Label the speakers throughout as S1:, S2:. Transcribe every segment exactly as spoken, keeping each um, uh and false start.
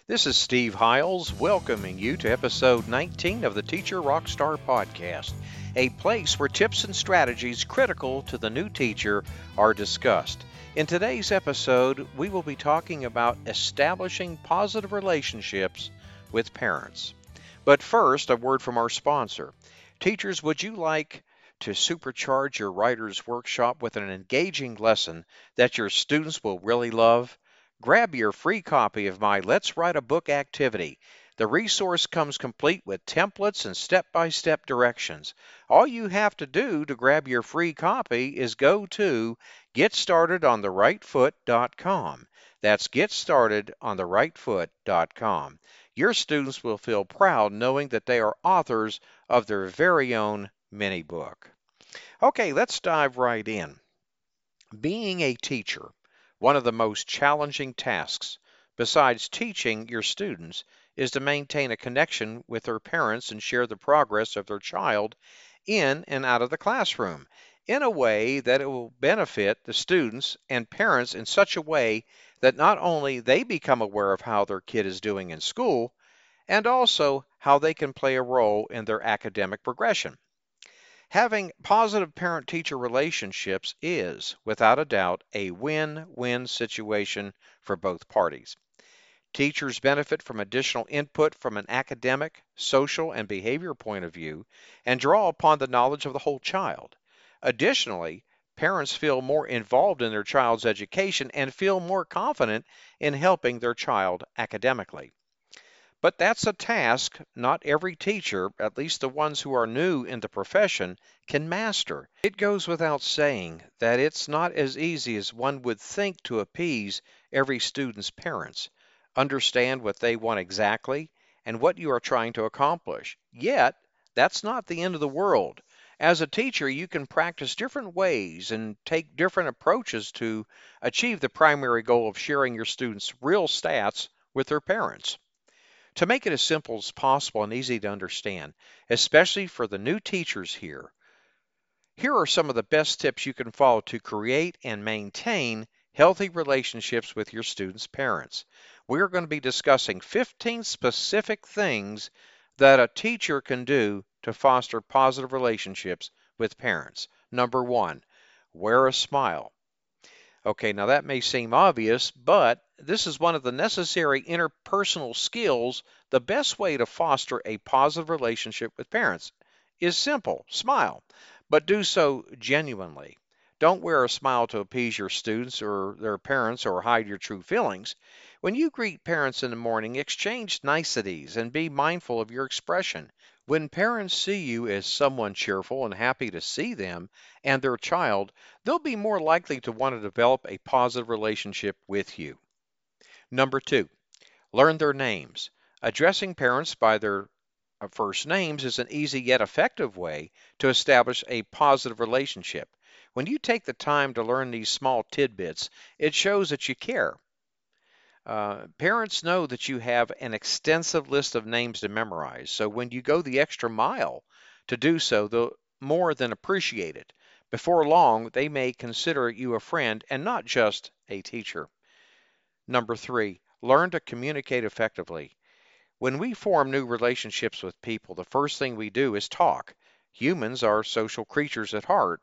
S1: This is Steve Hiles welcoming you to episode nineteen of the Teacher Rockstar Podcast, a place where tips and strategies critical to the new teacher are discussed. In today's episode, we will be talking about establishing positive relationships with parents. But first, a word from our sponsor. Teachers, would you like to supercharge your writer's workshop with an engaging lesson that your students will really love? Grab your free copy of my Let's Write a Book activity. The resource comes complete with templates and step-by-step directions. All you have to do to grab your free copy is go to get started on the right foot dot com. That's get started on the right foot dot com. Your students will feel proud knowing that they are authors of their very own mini book. Okay, let's dive right in. Being a teacher, one of the most challenging tasks, besides teaching your students, is to maintain a connection with their parents and share the progress of their child in and out of the classroom in a way that it will benefit the students and parents in such a way that not only they become aware of how their kid is doing in school, and also how they can play a role in their academic progression. Having positive parent-teacher relationships is, without a doubt, a win-win situation for both parties. Teachers benefit from additional input from an academic, social, and behavior point of view and draw upon the knowledge of the whole child. Additionally, parents feel more involved in their child's education and feel more confident in helping their child academically. But that's a task not every teacher, at least the ones who are new in the profession, can master. It goes without saying that it's not as easy as one would think to appease every student's parents, understand what they want exactly, and what you are trying to accomplish. Yet, that's not the end of the world. As a teacher, you can practice different ways and take different approaches to achieve the primary goal of sharing your students' real stats with their parents. To make it as simple as possible and easy to understand, especially for the new teachers here, here are some of the best tips you can follow to create and maintain healthy relationships with your students' parents. We're going to be discussing fifteen specific things that a teacher can do to foster positive relationships with parents. Number one, wear a smile. Okay, now that may seem obvious, but this is one of the necessary interpersonal skills. The best way to foster a positive relationship with parents is simple, smile, but do so genuinely. Don't wear a smile to appease your students or their parents or hide your true feelings. When you greet parents in the morning, exchange niceties and be mindful of your expression. When parents see you as someone cheerful and happy to see them and their child, they'll be more likely to want to develop a positive relationship with you. Number two, learn their names. Addressing parents by their uh, first names is an easy yet effective way to establish a positive relationship. When you take the time to learn these small tidbits, it shows that you care. Uh, parents know that you have an extensive list of names to memorize, so when you go the extra mile to do so, they'll more than appreciate it. Before long, they may consider you a friend and not just a teacher. Number three, learn to communicate effectively. When we form new relationships with people, the first thing we do is talk. Humans are social creatures at heart.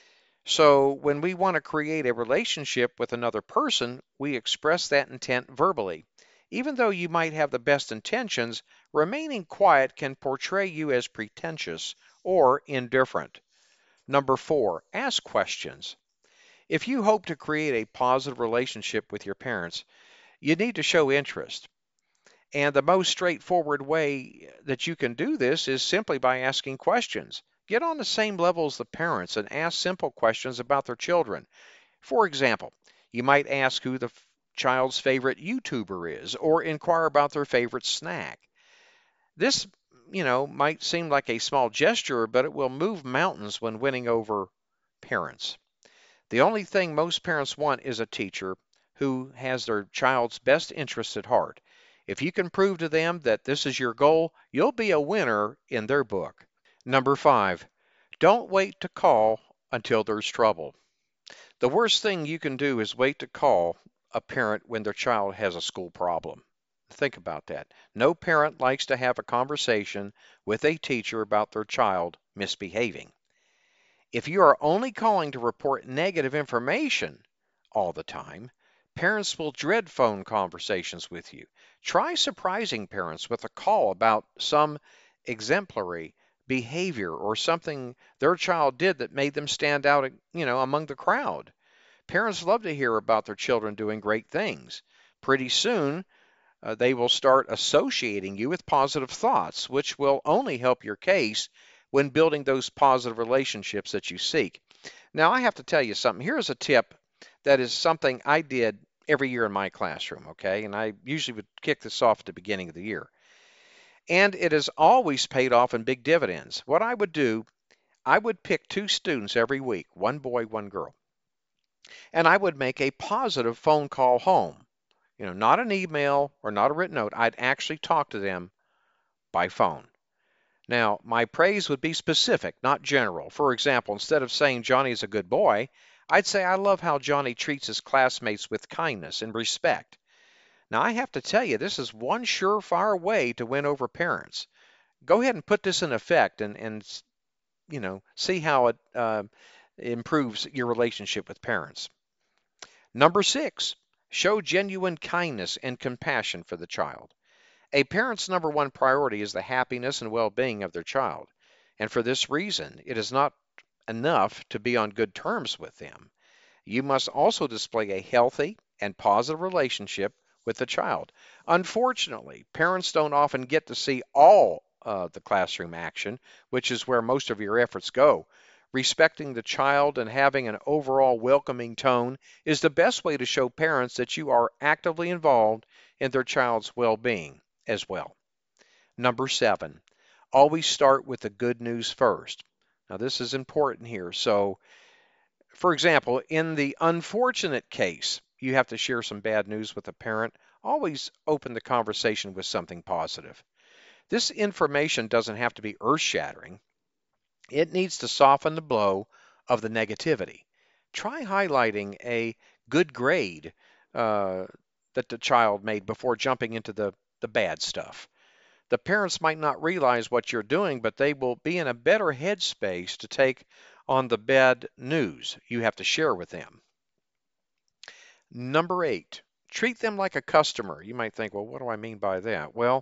S1: So when we want to create a relationship with another person, we express that intent verbally. Even though you might have the best intentions, remaining quiet can portray you as pretentious or indifferent. Number four, ask questions. If you hope to create a positive relationship with your parents, you need to show interest. And the most straightforward way that you can do this is simply by asking questions. Get on the same level as the parents and ask simple questions about their children. For example, you might ask who the f- child's favorite YouTuber is or inquire about their favorite snack. This, you know, might seem like a small gesture, but it will move mountains when winning over parents. The only thing most parents want is a teacher who has their child's best interest at heart. If you can prove to them that this is your goal, you'll be a winner in their book. Number five, don't wait to call until there's trouble. The worst thing you can do is wait to call a parent when their child has a school problem. Think about that. No parent likes to have a conversation with a teacher about their child misbehaving. If you are only calling to report negative information all the time, parents will dread phone conversations with you. Try surprising parents with a call about some exemplary behavior or something their child did that made them stand out, you know, among the crowd. Parents love to hear about their children doing great things. Pretty soon, uh, they will start associating you with positive thoughts, which will only help your case when building those positive relationships that you seek. Now, I have to tell you something. Here's a tip that is something I did every year in my classroom, okay? And I usually would kick this off at the beginning of the year. And it has always paid off in big dividends. What I would do, I would pick two students every week, one boy, one girl, and I would make a positive phone call home. You know, not an email or not a written note. I'd actually talk to them by phone. Now, my praise would be specific, not general. For example, instead of saying Johnny is a good boy, I'd say I love how Johnny treats his classmates with kindness and respect. Now, I have to tell you, this is one surefire way to win over parents. Go ahead and put this in effect and, and you know, see how it uh, improves your relationship with parents. Number six, show genuine kindness and compassion for the child. A parent's number one priority is the happiness and well-being of their child. And for this reason, it is not enough to be on good terms with them. You must also display a healthy and positive relationship with the child. Unfortunately, parents don't often get to see all uh, the classroom action, which is where most of your efforts go. Respecting the child and having an overall welcoming tone is the best way to show parents that you are actively involved in their child's well-being as well. Number seven, always start with the good news first. Now, this is important here. So, for example, in the unfortunate case, you have to share some bad news with a parent, always open the conversation with something positive. This information doesn't have to be earth-shattering. It needs to soften the blow of the negativity. Try highlighting a good grade uh, that the child made before jumping into the, the bad stuff. The parents might not realize what you're doing, but they will be in a better headspace to take on the bad news you have to share with them. Number eight, treat them like a customer. You might think, well, what do I mean by that? Well,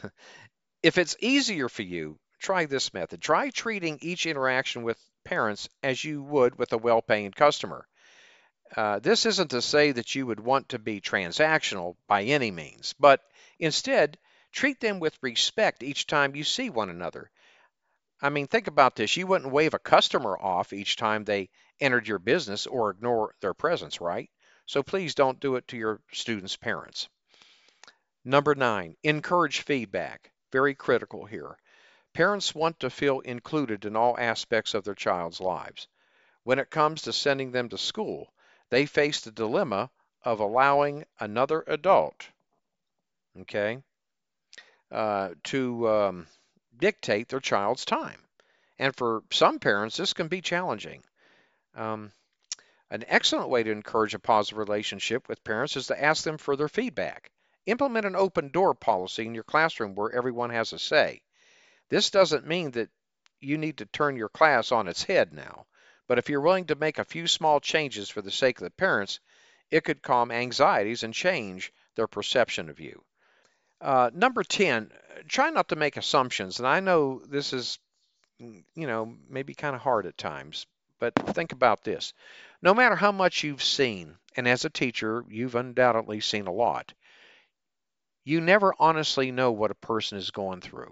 S1: if it's easier for you, try this method. Try treating each interaction with parents as you would with a well-paying customer. Uh, this isn't to say that you would want to be transactional by any means, but instead, treat them with respect each time you see one another. I mean, think about this. You wouldn't wave a customer off each time they entered your business or ignore their presence, right? So please don't do it to your students' parents. Number nine, encourage feedback. Very critical here. Parents want to feel included in all aspects of their child's lives. When it comes to sending them to school, they face the dilemma of allowing another adult, okay, uh, to um, dictate their child's time. And for some parents, this can be challenging. Um, an excellent way to encourage a positive relationship with parents is to ask them for their feedback. Implement an open door policy in your classroom where everyone has a say. This doesn't mean that you need to turn your class on its head now, but if you're willing to make a few small changes for the sake of the parents, it could calm anxieties and change their perception of you. Uh, number ten, try not to make assumptions. And I know this is, you know, maybe kind of hard at times, but think about this. No matter how much you've seen, and as a teacher, you've undoubtedly seen a lot, you never honestly know what a person is going through.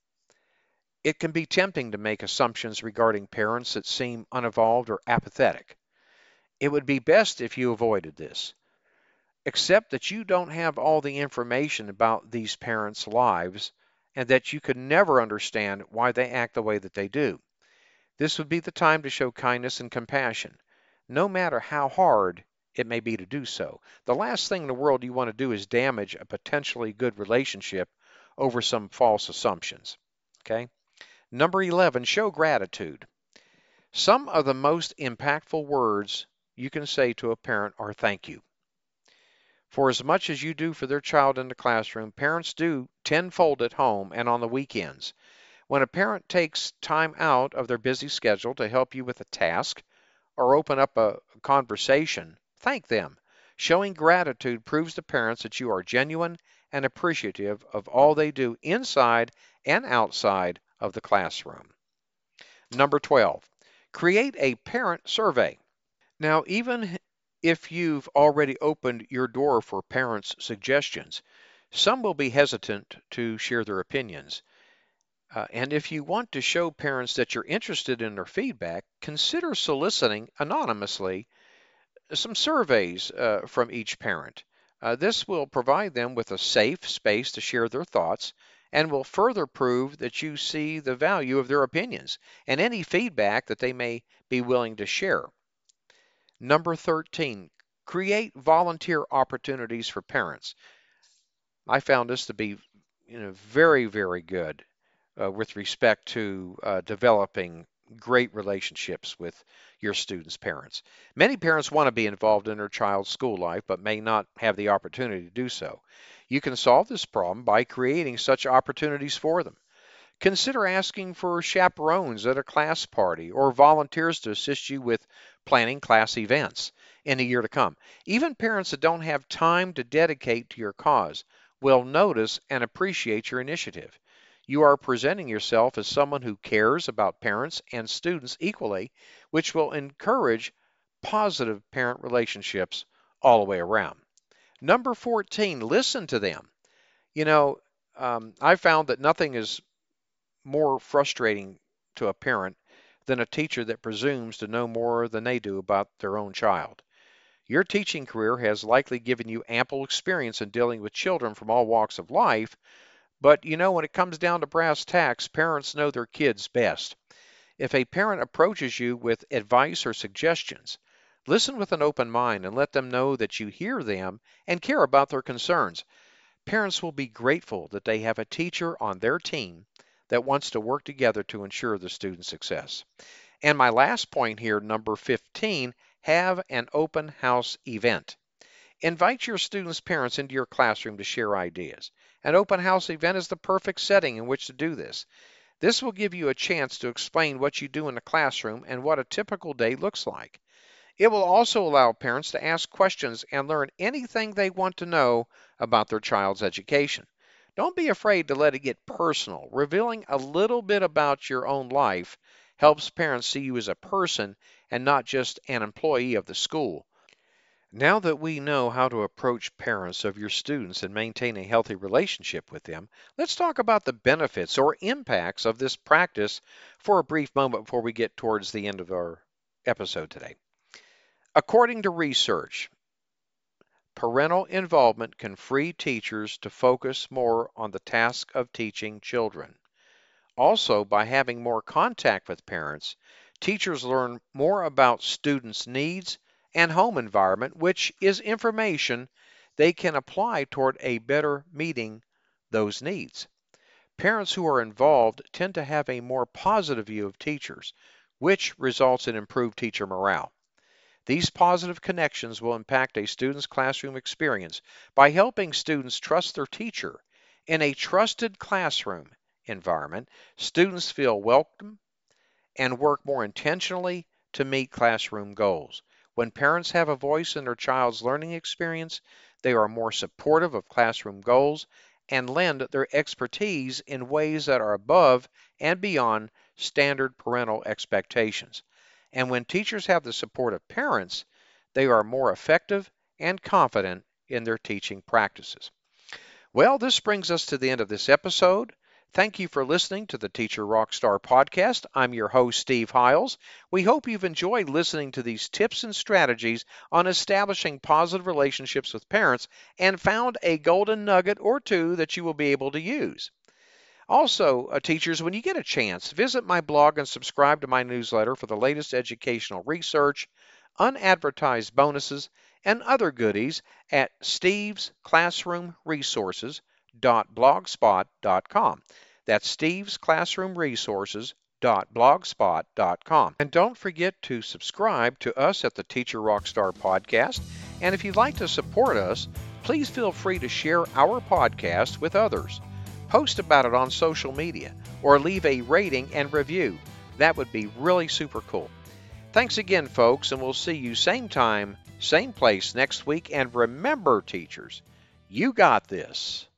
S1: It can be tempting to make assumptions regarding parents that seem unevolved or apathetic. It would be best if you avoided this. Accept that you don't have all the information about these parents' lives and that you could never understand why they act the way that they do. This would be the time to show kindness and compassion, no matter how hard it may be to do so. The last thing in the world you want to do is damage a potentially good relationship over some false assumptions. Okay? Number eleven, show gratitude. Some of the most impactful words you can say to a parent are thank you. For as much as you do for their child in the classroom, parents do tenfold at home and on the weekends. When a parent takes time out of their busy schedule to help you with a task or open up a conversation, thank them. Showing gratitude proves to parents that you are genuine and appreciative of all they do inside and outside of the classroom. Number twelve, create a parent survey. Now, even if you've already opened your door for parents' suggestions, some will be hesitant to share their opinions. Uh, and if you want to show parents that you're interested in their feedback, consider soliciting anonymously some surveys uh, from each parent. Uh, this will provide them with a safe space to share their thoughts and will further prove that you see the value of their opinions and any feedback that they may be willing to share. Number thirteen, create volunteer opportunities for parents. I found this to be you know, very, very good uh, with respect to uh, developing great relationships with your students' parents. Many parents want to be involved in their child's school life, but may not have the opportunity to do so. You can solve this problem by creating such opportunities for them. Consider asking for chaperones at a class party or volunteers to assist you with planning class events in the year to come. Even parents that don't have time to dedicate to your cause will notice and appreciate your initiative. You are presenting yourself as someone who cares about parents and students equally, which will encourage positive parent relationships all the way around. Number fourteen, listen to them. You know, um, I found that nothing is more frustrating to a parent than a teacher that presumes to know more than they do about their own child. Your teaching career has likely given you ample experience in dealing with children from all walks of life, but you know, when it comes down to brass tacks, parents know their kids best. If a parent approaches you with advice or suggestions, listen with an open mind and let them know that you hear them and care about their concerns. Parents will be grateful that they have a teacher on their team that wants to work together to ensure the student's success. And my last point here, number fifteen, have an open house event. Invite your students' parents into your classroom to share ideas. An open house event is the perfect setting in which to do this. This will give you a chance to explain what you do in the classroom and what a typical day looks like. It will also allow parents to ask questions and learn anything they want to know about their child's education. Don't be afraid to let it get personal. Revealing a little bit about your own life helps parents see you as a person and not just an employee of the school. Now that we know how to approach parents of your students and maintain a healthy relationship with them, let's talk about the benefits or impacts of this practice for a brief moment before we get towards the end of our episode today. According to research, parental involvement can free teachers to focus more on the task of teaching children. Also, by having more contact with parents, teachers learn more about students' needs and home environment, which is information they can apply toward a better meeting those needs. Parents who are involved tend to have a more positive view of teachers, which results in improved teacher morale. These positive connections will impact a student's classroom experience by helping students trust their teacher. In a trusted classroom environment, students feel welcome and work more intentionally to meet classroom goals. When parents have a voice in their child's learning experience, they are more supportive of classroom goals and lend their expertise in ways that are above and beyond standard parental expectations. And when teachers have the support of parents, they are more effective and confident in their teaching practices. Well, this brings us to the end of this episode. Thank you for listening to the Teacher Rockstar podcast. I'm your host, Steve Hiles. We hope you've enjoyed listening to these tips and strategies on establishing positive relationships with parents and found a golden nugget or two that you will be able to use. Also, uh, teachers, when you get a chance, visit my blog and subscribe to my newsletter for the latest educational research, unadvertised bonuses, and other goodies at steves classroom resources dot blogspot dot com. That's steves classroom resources dot blogspot dot com. And don't forget to subscribe to us at the Teacher Rockstar podcast. And if you'd like to support us, please feel free to share our podcast with others. Post about it on social media or leave a rating and review. That would be really super cool. Thanks again, folks, and we'll see you same time, same place next week. And remember, teachers, you got this.